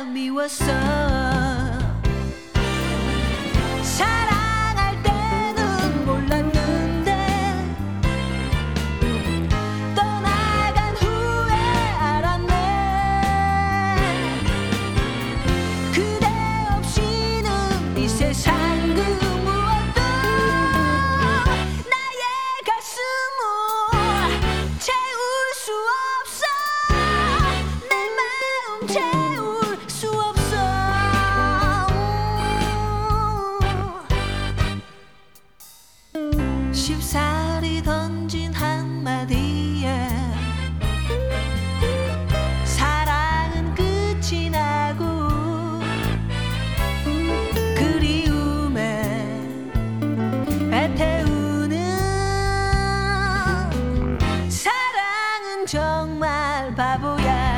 미웠어. 사랑할 때는 몰랐는데 떠나간 후에 알았네. 그대 없이는 이 세상 그 무엇도 나의 가슴을 채울 수 없어. 내 마음 채울 수 없어. 쉽사리 던진 한마디에 사랑은 끝이 나고 그리움에 애태우는 사랑은 정말 바보야.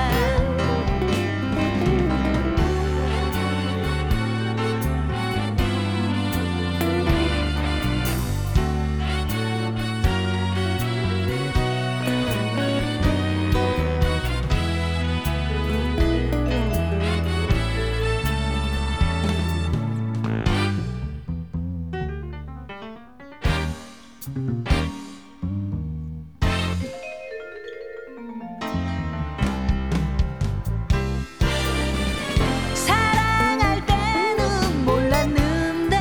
사랑할 때는 몰랐는데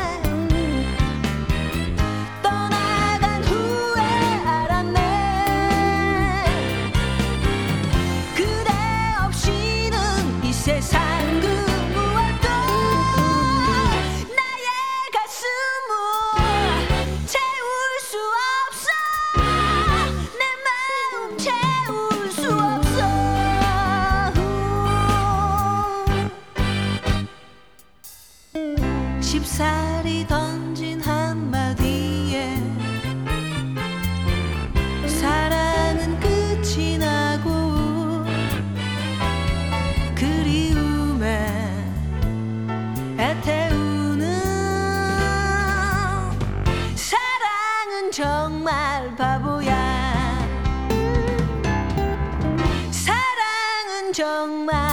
떠나간 후에 알았네. 그대 없이는 이 세상 그 무엇도 나의 가슴을 채울 수 없어. 내 마음 채울 수 없어. 쉽사리 던진 한마디에 사랑은 끝이 나고 그리움에 애태우는 사랑은 정말 바보야. 사랑은 정말